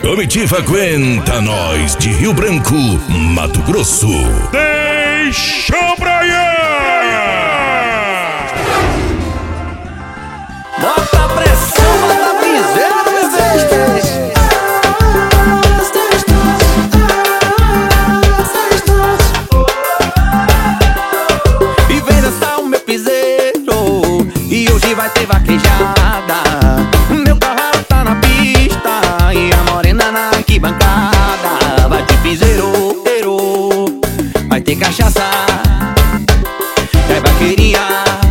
Comitiva Aguenta Nós de Rio Branco, Mato Grosso. Deixa pra bota a pressão, bota a piseira, bebê. E vem dançar o meu piseiro, e hoje vai ter vaquejada. Meu cavalo tá na pista e a morena na arquibancada. Vai ter piseiro, vai ter cachaça, é vaqueria,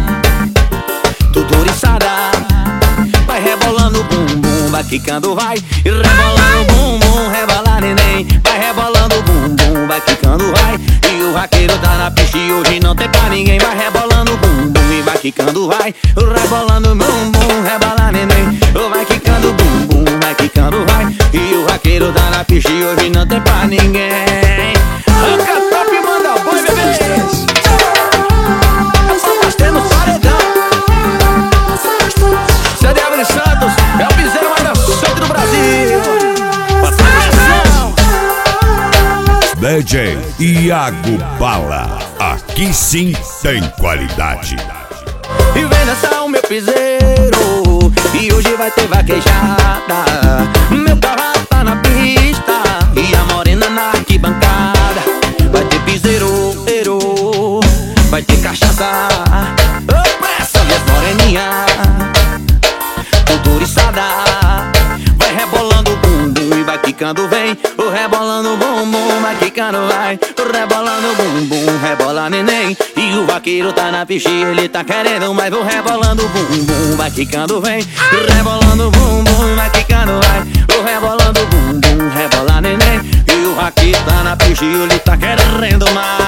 tudo oriçada. Vai rebolando bum bum, vai quicando, vai e rebolando bum bum, rebola neném. Vai rebolando bum bum, vai quicando, vai. E o vaqueiro tá na pista e hoje não tem pra ninguém. Vai rebolando bum bum e vai quicando, vai rebolando bum bum, rebola neném. Vai quicando bum bum, vai quicando, vai. E o vaqueiro tá na pista e hoje não tem pra ninguém. Arranca top e manda boi, bebês. Santos é o piseiro mais dançante do Brasil. DJ Iago Bala, aqui sim tem qualidade. E vem dançar o meu piseiro, e hoje vai ter vaquejada. Meu cavalo tá na pista e a morena na arquibancada. Vai ter piseiro, vai ter cachaça, pressa minhas moreninhas, oriçada. Vai rebolando bum bum e vai quicando, vem. O rebolando bum bum, vai quicando, vai. O rebolando bum bum, rebola neném. E o vaqueiro tá na pista e ele tá querendo mais. O rebolando bum bum, vai quicando, vem. O rebolando bum bum, vai quicando, vai. O rebolando bum bum, rebola neném. E o vaqueiro tá na pista e ele tá querendo mais.